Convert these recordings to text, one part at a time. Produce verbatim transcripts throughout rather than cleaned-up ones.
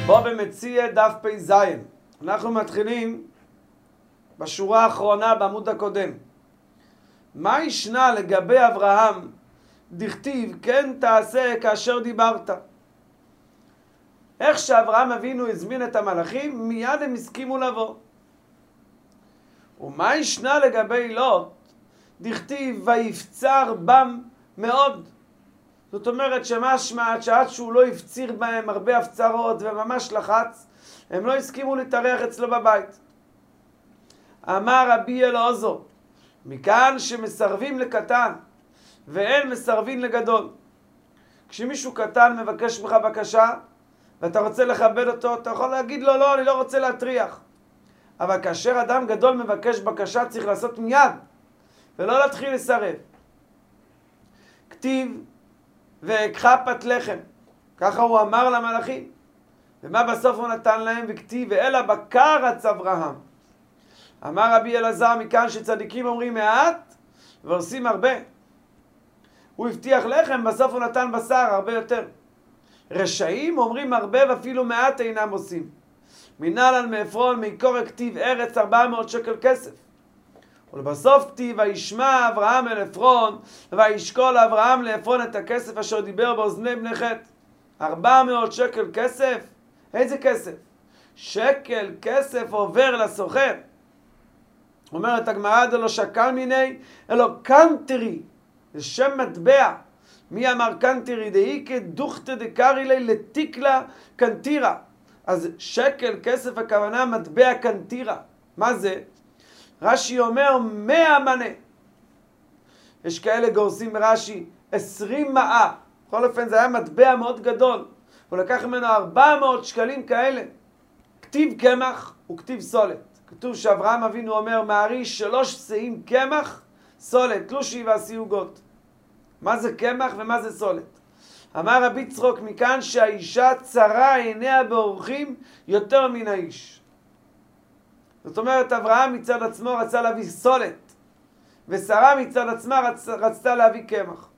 בוא במציע דף פ"ז. אנחנו מתחילים בשורה האחרונה בעמוד הקודם. מה ישנה לגבי אברהם? דכתיב כן תעשה כאשר דיברת. איך שאברהם אבינו הזמין את המלאכים, מיד הם הסכימו לבוא. ומה ישנה לגבי לוט? דכתיב ויפצר בם מאוד. זאת אומרת שמשמע שעד שהוא לא הפציר בהם הרבה הפצרות וממש לחץ, הם לא הסכימו להתארח אצלו בבית. אמר רבי אלעזר, מכאן שמסרבים לקטן ואין מסרבים לגדול. כשמישהו קטן מבקש ממך בקשה ואתה רוצה לכבד אותו, אתה יכול להגיד לו לא, אני לא רוצה להטריח. אבל כאשר אדם גדול מבקש בקשה צריך לעשות מיד ולא להתחיל לסרב. כתיב ואקחה פת לחם, ככה הוא אמר למלאכים. ומה בסוף הוא נתן להם? וכתיב ואלה בקר רץ אברהם. אמר רבי אלעזר, מכאן שצדיקים אומרים מעט ועושים הרבה. הוא הבטיח לחם, בסוף הוא נתן בשר הרבה יותר. רשעים אומרים הרבה ואפילו מעט אינם עושים. מנהלן מעפרון מעיקור כתיב ארץ ארבע מאות שקל כסף. ולבסוף כתיב וישמע אברהם אל עפרון וישקול אברהם לעפרון את הכסף אשר דיבר באוזני בני חת. ארבע מאות שקל כסף? איזה כסף? שקל כסף עובר לסוחר. אומרת הגמרא דלא שקל מיני אלא קנטרי, זה שם מטבע. מי אמר קנטרי? דאיקא דוכתא דקרי לי לתיקלה קנטירה. אז שקל כסף הכוונה מטבע קנטירה. מה זה? רש"י אומר מאה מנה. יש כאלה גורסים ברש"י עשרים מאה. בכל אופן זה היה מטבע מאוד גדול. הוא לקח ממנו ארבע מאות שקלים כאלה. כתיב קמח וכתיב סולת. כתוב שאברהם אבינו אומר מעריש שלוש שאים קמח, סולת, תלושי ועשי עוגות. מה זה קמח ומה זה סולת? אמר רבי צחוק, מכאן שהאישה צרה עיניה באורחים יותר מן האיש. זאת אומרת, אברהם מצד עצמו רצה להביא סולת, ושרה מצד עצמה רצ... רצתה להביא קמח.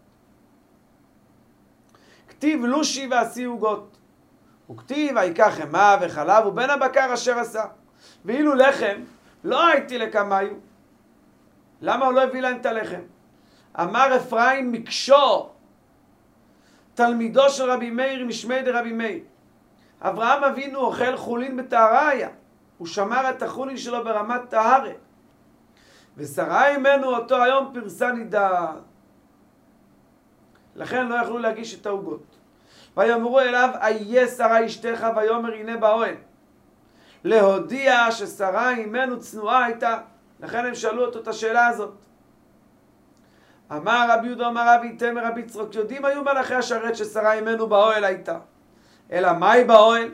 כתיב לושי ועשי עוגות. וכתיב ויקח חמאה וחלב ובין הבקר אשר עשה. ואילו לחם לא הייתי לקמיו. למה הוא לא הביא להם את הלחם? אמר אפרים מקשור, תלמידו של רבי מאיר משמי דרבי מאיר. אברהם אבינו אוכל חולין בטהרה היה. הוא שמר את החולין שלו ברמת טהרה. ושרה ממנו אותו היום פרסה נידה. לכן לא יכלו להגיש את העוגות. ויאמרו אליו איה שרה אשתך, ויאמר הנה באוהל. להודיע ששרה ממנו צנועה הייתה. לכן הם שאלו אותו את השאלה הזאת. אמר רבי יהודה אמר רבי תמר רבי צחוק, יודעים היו מלאכי השרת ששרה ממנו באוהל הייתה. אלא מהי באוהל?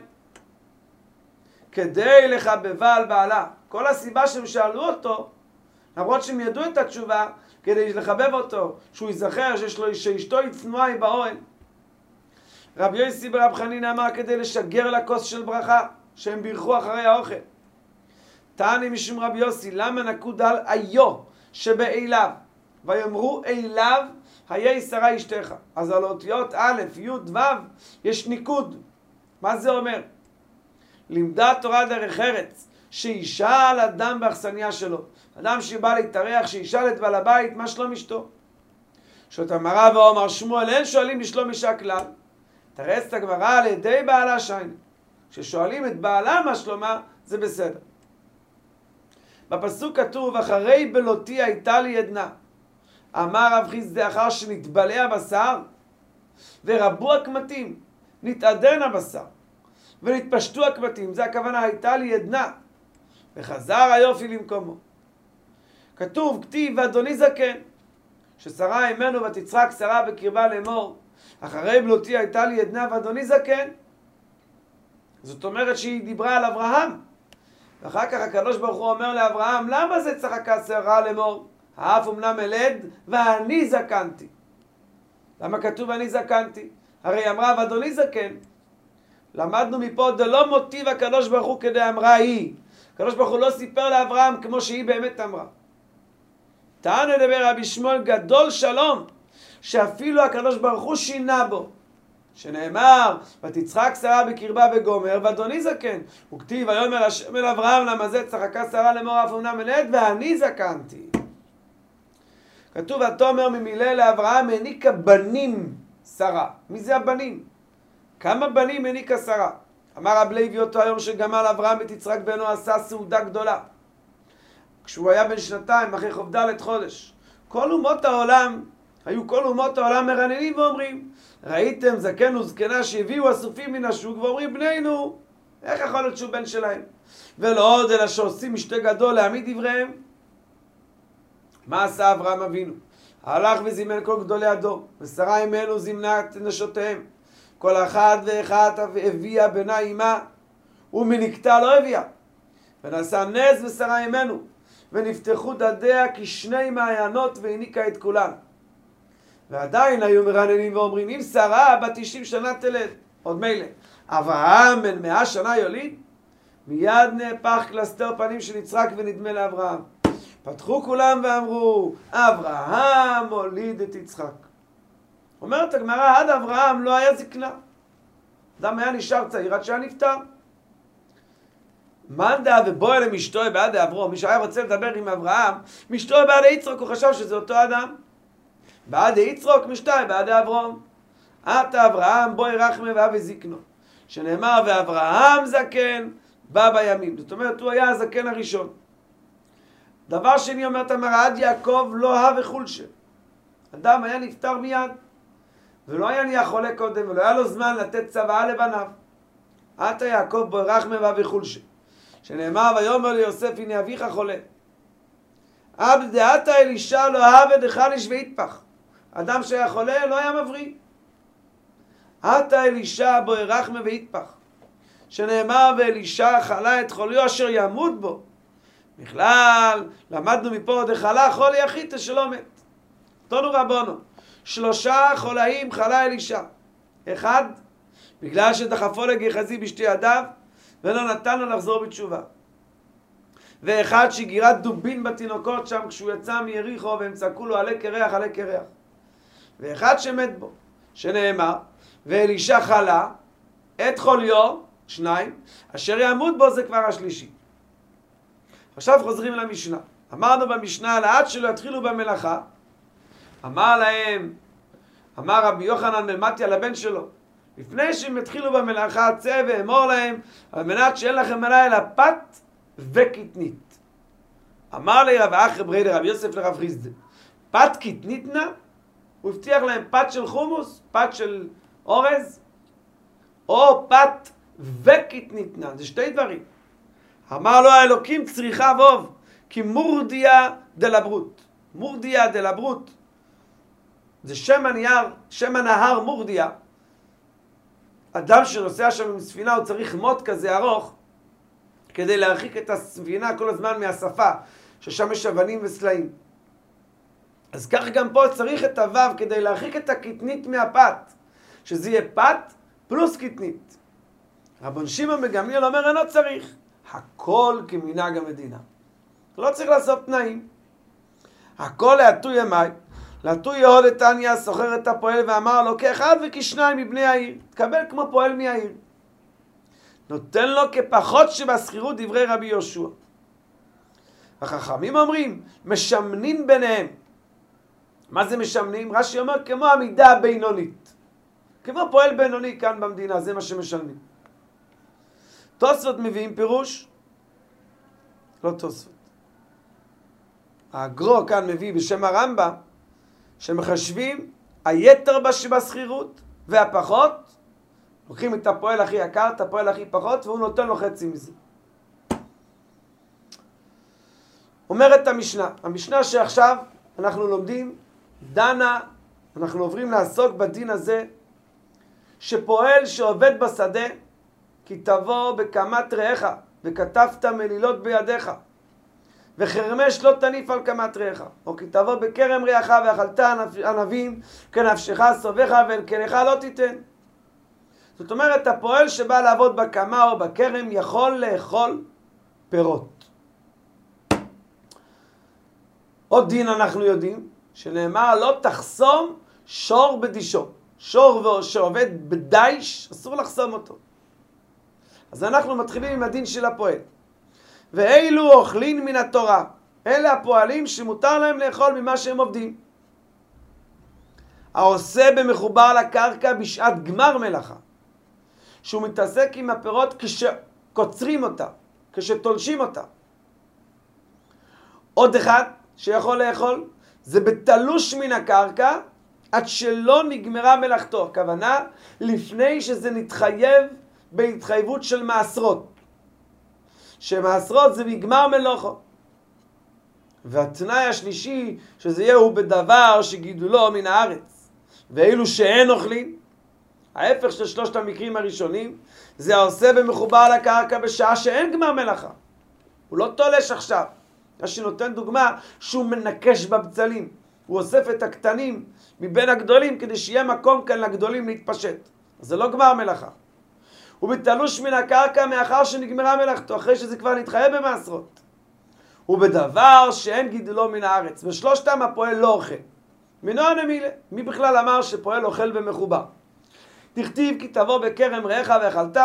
כדי לחבבה על בעלה. כל הסיבה שהם שאלו אותו, למרות שהם ידעו את התשובה, כדי לחבב אותו, שהוא יזכר שיש לו, שאשתו היא צנועה היא באוהל. רבי יוסי ברב חנינא אמר כדי לשגר לכוס של ברכה, שהם בירכו אחרי האוכל. תעני משום רבי יוסי, למה נקוד על איו שבאליו? ויאמרו אליו היי שרה אשתך. אז על אותיות א', י', ו' יש ניקוד. מה זה אומר? לימדה תורה דרך ארץ, שאישה על אדם באכסניה שלו. אדם שבא להתארח, שישאל את בעל הבית מה שלום אשתו. שאת המראה ואומר שמואל אין שואלים לשלום אישה כלל. תרץ את הגמרא על ידי בעלה שיינה. כששואלים את בעלה מה שלומה זה בסדר. בפסוק כתוב אחרי בלותי הייתה לי עדנה. אמר רב חיסדא אחר שנתבלע הבשר ורבו הקמטים, נתעדן הבשר ונתפשטו הקמטים, זה הכוונה הייתה לי עדנה וחזר היופי למקומו. כתוב כתיב ואדוני זקן, ששרה ממנו ותצחק שרה בקרבה לאמור אחרי בלותי הייתה לי עדנה ואדוני זקן. זאת אומרת שהיא דיברה על אברהם, ואחר כך הקדוש ברוך הוא אומר לאברהם למה זה צחקה שרה לאמור האף אמנם אלד ואני זקנתי. למה כתוב אני זקנתי? הרי אמרה ואדוני זקן. למדנו מפה דלא מוטיב הקדוש ברוך הוא כדי אמרה היא. הקדוש ברוך הוא לא סיפר לאברהם כמו שהיא באמת אמרה. תענה דבר רבי שמואל גדול שלום שאפילו הקדוש ברוך הוא שינה בו. שנאמר, ותצחק שרה בקרבה וגומר, ואדוני זקן. וכתיב, ויאמר השם אל אברהם, למה זה צחקה שרה לאמור אף אומנה מלאת, ואני זקנתי. כתוב, ותאמר ממילא לאברהם, העניקה בנים שרה. מי זה הבנים? כמה בנים העניקה שרה? אמר רב לוי אותו היום שגמל אברהם את יצחק בנו עשה סעודה גדולה. כשהוא היה בן שנתיים, אחרי חופדלת חודש. כל אומות העולם, היו כל אומות העולם מרננים ואומרים, ראיתם זקן וזקנה שהביאו אסופים מן השוק ואומרים בנינו, איך יכול להיות שהוא בן שלהם? ולא עוד אלא שעושים משתה גדול להעמיד דבריהם. מה עשה אברהם אבינו? הלך וזימן כל גדולי הדור, ושרה אמנו זימנה את נשותיהם. כל אחת ואחת הביאה בנה אימה, ומנקתה לא הביאה. ונעשה נס ושרה אמנו, ונפתחו דדיה כשני מעיינות והעניקה את כולן. ועדיין היו מרננים ואומרים, אם שרה בת תשעים שנה תלד, עוד מילא. אברהם בן מאה שנה יוליד, מיד נהפך קלסתר פנים של יצחק ונדמה לאברהם. פתחו כולם ואמרו, אברהם הוליד את יצחק. אומרת הגמרא, עד אברהם לא היה זקנה. אדם היה נשאר צעיר עד שהיה נפטר. מאן דאה ובוא אלה משתוי בעד אברהם. מי שהיה רוצה לדבר עם אברהם, משתוי בעד יצחק, הוא חשב שזה אותו אדם. בעד יצחק משתוי בעד אברהם. עתה אברהם בואי רחמי ואבי זקנו. שנאמר ואברהם זקן בא בימים. זאת אומרת, הוא היה הזקן הראשון. דבר שני אומרת המראה, עד יעקב לא הווה חולשה. אדם היה נפטר מיד, ולא היה נהיה חולה קודם, ולא היה לו זמן לתת צוואה לבניו. עתה יעקב בואי רחמי ואבי חולשה. שנאמר ויאמר ליוסף הנה אביך חולה. עבד דעתה אלישע לא הווה דחליש ויתפח. אדם שהיה חולה לא היה מבריא. עתה אלישע בואי רחמי ויתפח. שנאמר ואלישע חלה את חוליו אשר ימות בו. בכלל, למדנו מפה דחלה חולי יחיד שלא מת. תנו רבונו, שלושה חולאים חלה אלישע. אחד, בגלל שדחפו לגחזי בשתי ידיו, ולא נתן לו לחזור בתשובה. ואחד שגירת דובין בתינוקות שם כשהוא יצא מיריחו והם צעקו לו עלה קרח, עלה קרח. ואחד שמת בו, שנאמר, ואלישע חלה את חוליו, שניים, אשר ימות בו זה כבר השלישי. עכשיו חוזרים למשנה. אמרנו במשנה, עד שלא יתחילו במלאכה, אמר להם, אמר רבי יוחנן בן מתתיה לבן שלו, לפני שהם התחילו במלאכה, צא ואמור להם, על מנת שאין לכם מלאה אלא פת וקטנית. אמר לי רב אחר ברי לרב יוסף לרב חיסדא, פת קטנית נא? הוא הבטיח להם פת של חומוס, פת של אורז, או פת וקטנית נא, זה שתי דברים. אמר לו האלוקים צריכה ווב, כי מורדיה דלברות. מורדיה דלברות. זה שם הנייר, שם הנהר מורדיה. אדם שנוסע שם עם ספינה, הוא צריך מוט כזה ארוך, כדי להרחיק את הספינה כל הזמן מהשפה, ששם יש אבנים וסלעים. אז כך גם פה צריך את הוו, כדי להרחיק את הקטנית מהפת, שזה יהיה פת פלוס קטנית. רבן שמעון בן גמליאל אומר, אינו צריך. הכל כמנהג המדינה. לא צריך לעשות תנאים. הכל להטוי ימי, להטוי יהוד את תניא, סוחר את הפועל ואמר לו, כאחד וכשניים מבני העיר, תקבל כמו פועל מהעיר. נותן לו כפחות שבסחירות דברי רבי יהושע. החכמים אומרים, משמנים ביניהם. מה זה משמנים? רש"י אומר, כמו המידה הבינונית. כמו פועל בינוני כאן במדינה, זה מה שמשלמים. תוספות מביאים פירוש? לא תוספות. הגרו כאן מביא בשם הרמב"ם, שמחשבים היתר בסחירות והפחות, לוקחים את הפועל הכי יקר, את הפועל הכי פחות, והוא נותן לו חצי מזה. אומרת המשנה, המשנה שעכשיו אנחנו לומדים, דנה, אנחנו עוברים לעסוק בדין הזה, שפועל שעובד בשדה, כי תבוא בקמת רעך, וכתבת מלילות בידיך, וחרמש לא תניף על קמת רעך, או כי תבוא בכרם רעך, ואכלת ענבים, כנפשך סובך, ולכלך לא תיתן. זאת אומרת, הפועל שבא לעבוד בקמה או בכרם, יכול לאכול פירות. עוד דין אנחנו יודעים, שנאמר, לא תחסום שור בדישו. שור שעובד בדייש, אסור לחסום אותו. אז אנחנו מתחילים עם הדין של הפועל. ואילו אוכלים מן התורה. אלה הפועלים שמותר להם לאכול ממה שהם עובדים. העושה במחובר לקרקע בשעת גמר מלאכה. שהוא מתעסק עם הפירות כשקוצרים אותה, כשתולשים אותה. עוד אחד שיכול לאכול, זה בתלוש מן הקרקע, עד שלא נגמרה מלאכתו. הכוונה, לפני שזה נתחייב בהתחייבות של מעשרות. שמעשרות זה מגמר מלאכו. והתנאי השלישי, שזה יהיו בדבר שגידולו מן הארץ. ואילו שאין אוכלים, ההפך של שלושת המקרים הראשונים, זה העושה במחובר לקרקע בשעה שאין גמר מלאכה. הוא לא תולש עכשיו. רש"י נותן דוגמה שהוא מנקש בבצלים. הוא אוסף את הקטנים מבין הגדולים כדי שיהיה מקום כאן לגדולים להתפשט. אז זה לא גמר מלאכה. הוא בתלוש מן הקרקע מאחר שנגמרה מלאכתו, אחרי שזה כבר נתחייב במעשרות. הוא בדבר שאין גידולו מן הארץ. ושלושתם הפועל לא אוכל. מנוע נמילה. מי בכלל אמר שפועל אוכל במחובר? תכתיב כי תבוא בכרם רעך ואכלת.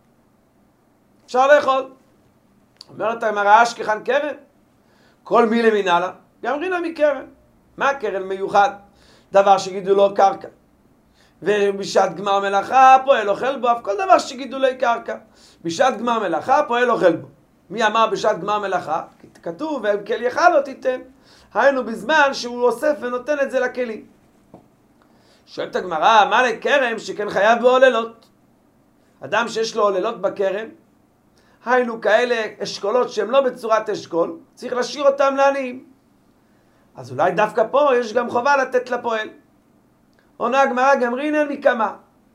אפשר לאכול. אומרת הגמרא אשכחן כרם? כל מילה מנהלה, גם רינה מכרם. מה כרם מיוחד? דבר שגידולו קרקע. ובשעת גמר מלאכה פועל אוכל בו, אף כל דבר שגידולי קרקע. בשעת גמר מלאכה פועל אוכל בו. מי אמר בשעת גמר מלאכה? כתוב, וכל יכל לא תיתן. היינו בזמן שהוא אוסף ונותן את זה לכלים. שואלת הגמרא, מה לכרם שכן חייב בעוללות? אדם שיש לו עוללות בכרם, היינו כאלה אשכולות שהם לא בצורת אשכול, צריך להשאיר אותם לעניים. אז אולי דווקא פה יש גם חובה לתת לפועל. עונה הגמרא גם רינן מקמה,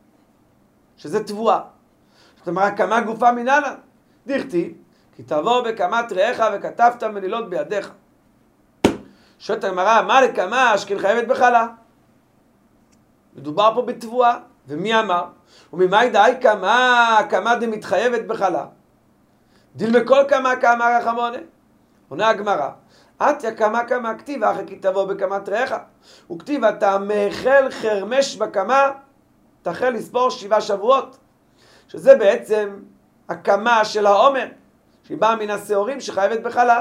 שזה תבואה. זאת אומרת, כמה גופה מנהלה. דכתיב, כי תבוא בקמת רעך וכתבת מלילות בידיך. שואלת הגמרא, מה לכמה שכן חייבת בחלה? מדובר פה בתבואה, ומי אמר? וממאי דאי כמה, כמה דמתחייבת בחלה? דילמה כל כמה כמה רחמונה. עונה הגמרא, עתיה כמה כמה כתיב אחרי כי תבוא בקמת רעך. וכתיב אתה מאכל חרמש בקמה, תחל לספור שבעה שבועות. שזה בעצם הקמה של העומר, שהיא באה מן השעורים שחייבת בחלה.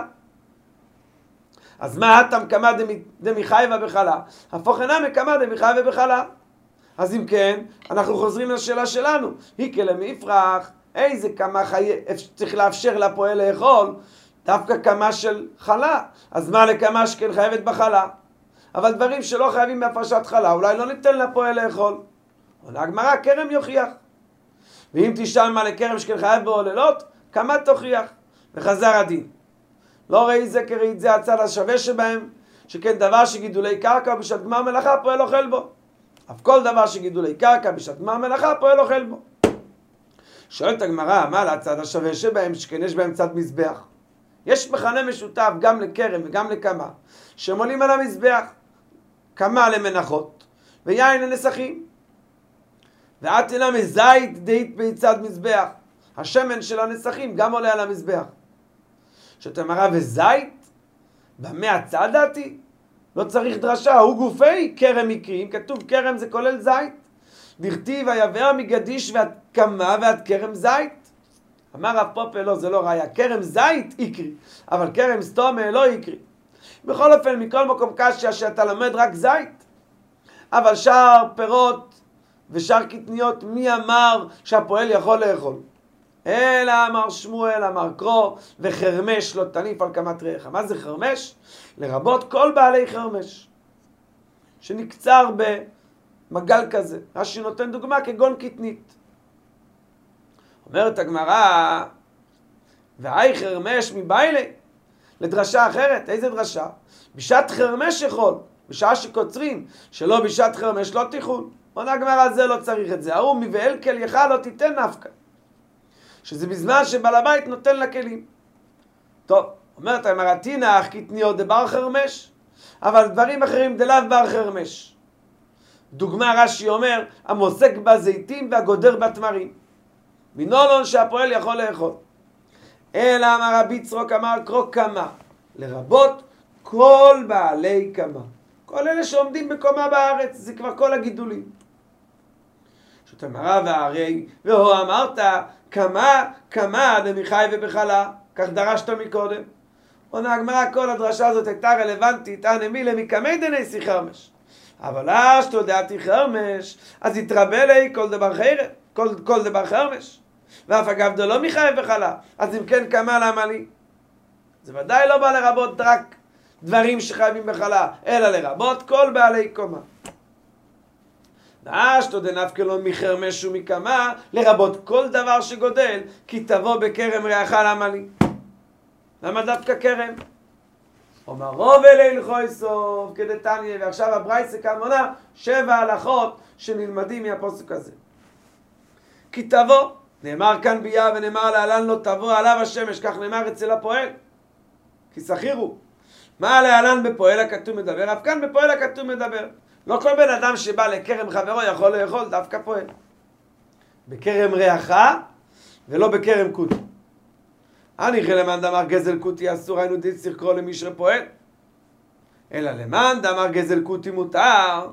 אז מה הטעם קמה דמיחייבה בחלה? הפוך אינה מקמה דמיחייבה בחלה. אז אם כן, אנחנו חוזרים לשאלה שלנו. היא כלם יפרח, איזה כמה חי... צריך לאפשר לפועל לאכול? דווקא כמה של חלה. אז מה לכמה שכן חייבת בחלה? אבל דברים שלא חייבים בהפרשת חלה, אולי לא ניתן לפועל לאכול. עונה הגמרא, כרם יוכיח. ואם תשאל מה לכרם שכן חייב בעוללות, כמה תוכיח? וחזר הדין. לא ראי זה כראי את זה הצד השווה שבהם, שכן דבר שגידולי קרקע בשעת גמר מלאכה פועל אוכל בו. אף כל דבר שגידולי קרקע בשעת גמר מלאכה פועל אוכל בו. שואלת הגמרא, מה לצד השווה שבהם, שכן יש בהם צד מזבח? יש מכנה משותף גם לכרם וגם לקמה, שהם עולים על המזבח. קמה למנחות, ויין לנסכים. ואת אינה מזית דהית ביצד מזבח. השמן של הנסכים גם עולה על המזבח. שאת אמרה וזית? במה הצד דעתי? לא צריך דרשה, הוא גופי כרם מקרים, כתוב כרם זה כולל זית. דכתיב היבא מגדיש ועד קמה ועד כרם זית. אמר רב פופל, לא, זה לא ראיה, כרם זית יקרי, אבל כרם סתומה לא יקרי. בכל אופן, מכל מקום קשיא שאתה לומד רק זית, אבל שאר פירות ושאר קטניות, מי אמר שהפועל יכול לאכול? אלא אמר שמואל, אמר קרוא, וחרמש לא תניף על קמת רעך. מה זה חרמש? לרבות כל בעלי חרמש, שנקצר במגל כזה. רש"י נותן דוגמה כגון קטנית. אומרת הגמרא, והי חרמש מביילי, לדרשה אחרת. איזה דרשה? בשעת חרמש יכול, בשעה שקוצרים, שלא בשעת חרמש לא תיכון. עונה הגמרא, זה לא צריך את זה. ההוא מבעל כל יכל לא תיתן נפקא. שזה בזמן שבעל הבית נותן לכלים. טוב, אומרת הגמרא, תינח קטניות דבר חרמש, אבל דברים אחרים דלאו בר חרמש. דוגמה רש"י אומר, המוסק בזיתים והגודר בתמרים. מנולון שהפועל יכול לאכול. אלא אמר רבי יצחק אמר קרוא קמה, לרבות כל בעלי קמה. כל אלה שעומדים בקומה בארץ, זה כבר כל הגידולים. פשוט אמרה והרי, והוא אמרת, כמה, כמה דמחי ובחלה, כך דרשת מקודם. עונה הגמרא, כל הדרשה הזאת הייתה רלוונטית, אנא מילה מקמי דנשי חרמש. אבל אז תודעתי חרמש, אז יתרבה לי כל דבר חרם, כל, כל דבר חרמש. ואף אגב דלא מחי ובחלה, אז אם כן כמה למה לי? זה ודאי לא בא לרבות רק דברים שחייבים בחלה, אלא לרבות כל בעלי קומה. נאשתו דנפקא לו מחרמש ומקמה, לרבות כל דבר שגודל, כי תבוא בכרם ריח למה לי? למה דווקא כרם? אומר רוב אלי לכוי סוף כדתניא, ועכשיו הברייתא כאן מונה שבע הלכות שנלמדים מהפסוק הזה. כי תבוא, נאמר כאן ביה ונאמר להלן לא תבוא עליו השמש, כך נאמר אצל הפועל. כי שכירו. מה להלן בפועל הכתוב מדבר? אף כאן בפועל הכתוב מדבר. לא כל בן אדם שבא לכרם חברו יכול לאכול, דווקא פועל. בכרם ריחה ולא בכרם קוטי. אני למאן דאמר גזל קוטי אסור, היינו דין צריך לקרוא למי שפועל. אלא למאן דאמר גזל קוטי מותר.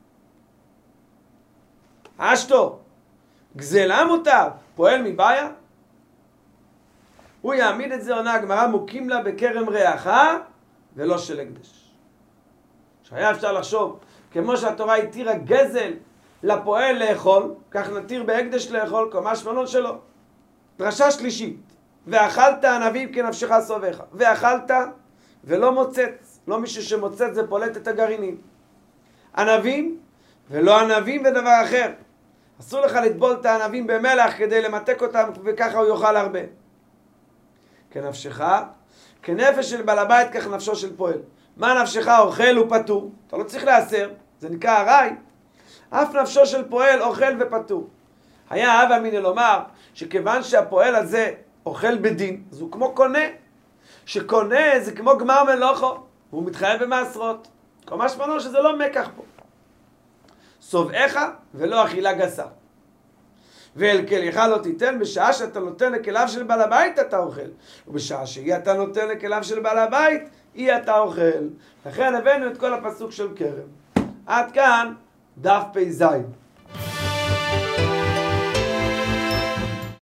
אשתו, גזלה מותר, פועל מבעיה. הוא יעמיד את זה, עונה הגמרא, מוקים לה בכרם ריחה ולא של הקדש. שהיה אפשר לחשוב, כמו שהתורה התירה גזל לפועל לאכול, כך נתיר בהקדש לאכול, קומה שמלון שלו. דרשה שלישית, ואכלת ענבים כנפשך סובך, ואכלת ולא מוצץ, לא מישהו שמוצץ זה פולט את הגרעינים. ענבים ולא ענבים ודבר אחר. אסור לך לטבול את הענבים במלח כדי למתק אותם וככה הוא יאכל הרבה. כנפשך, כנפש של בעל הבית כך נפשו של פועל. מה נפשך אוכל ופטור? אתה לא צריך להסר, זה נקרא ארעי. אף נפשו של פועל אוכל ופטור. היה הווה אמינא לומר שכיוון שהפועל הזה אוכל בדין, אז הוא כמו קונה. שקונה זה כמו גמר מלוכו, והוא מתחייב במעשרות. כל מה שמענו שזה לא מקח פה. סובעך ולא אכילה גסה. ואל כליך לא תיתן, בשעה שאתה נותן לכליו של בעל הבית אתה אוכל. ובשעה שאי אתה נותן לכליו של בעל הבית, אי אתה אוכל. לכן הבאנו את כל הפסוק של כרם. עד כאן דף פ"ז.